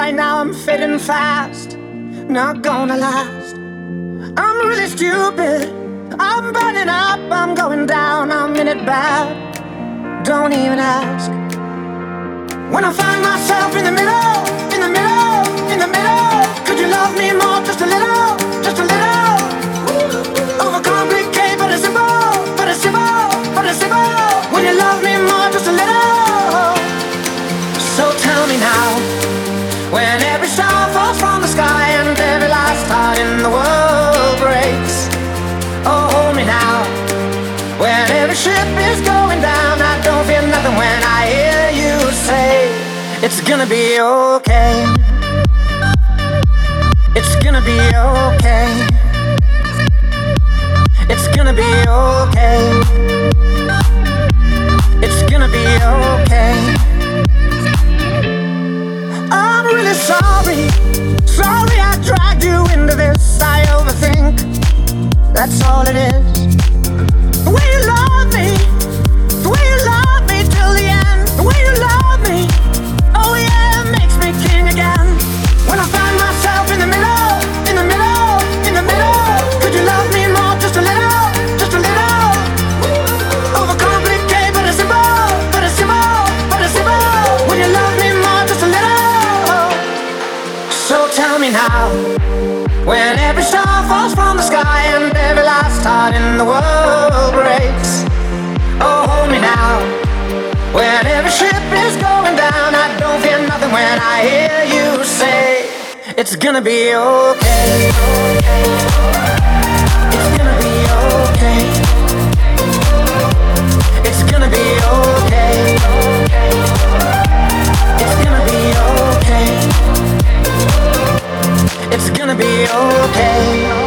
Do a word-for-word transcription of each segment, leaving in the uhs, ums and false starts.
right now I'm fading fast, not gonna last. I'm really stupid, I'm burning up, I'm going down, I'm in it bad. Don't even ask. When I find myself in the middle, in the middle, in the middle, could you love me more, just a little, just a little? Overcomplicate, but it's simple, but it's simple, but it's simple. Will you love me more, just a little? So tell me now, when every star falls from the sky and every last heart in the world breaks. Oh, hold me now, when every ship is going down, I don't feel nothing when I hear you say, it's gonna be okay. It's gonna be okay. It's gonna be okay. It's gonna be okay. I'm really sorry, sorry I dragged you into this. I overthink, that's all it is. The way you love me, the way you love me till the end. The way you love me, oh yeah, makes me king again. When I find myself in the middle, in the middle, in the middle, could you love me more, just a little, just a little? Overcomplicate, but it's simple, but it's simple, but it's simple. Will you love me more, just a little? So tell me now, when every star falls from the sky and every last heart in the world breaks. Oh, hold me now, when every ship is going down, I don't feel nothing when I hear you say, it's gonna be okay. It's gonna be okay. It's gonna be okay. It's gonna be okay. It's gonna be okay.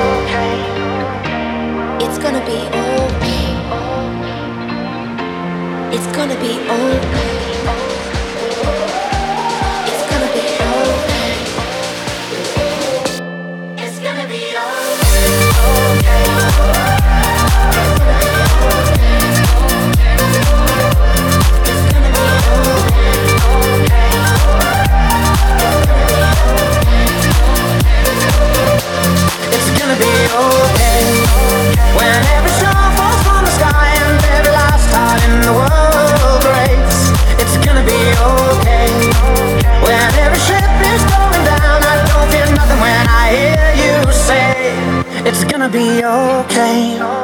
It's gonna be okay. It's gonna be okay. It's gonna be okay. It's gonna be okay. It's gonna be okay. It's gonna be okay. When every star falls from the sky and every last heart in the world breaks. It's gonna be okay. When every ship is going down, I don't feel nothing when I hear you say, it's gonna be okay.